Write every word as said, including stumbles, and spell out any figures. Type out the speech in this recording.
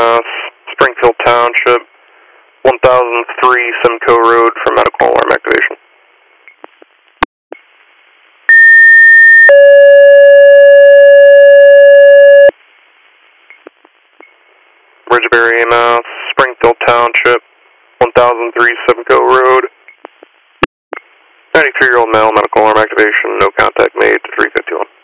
Mass, Springfield Township, one thousand three Simcoe Road for medical alarm activation. Ridgebury, Mass, Springfield Township, one thousand three Simcoe Road. ninety-three-year-old male, medical alarm activation, no contact made to three fifty-one.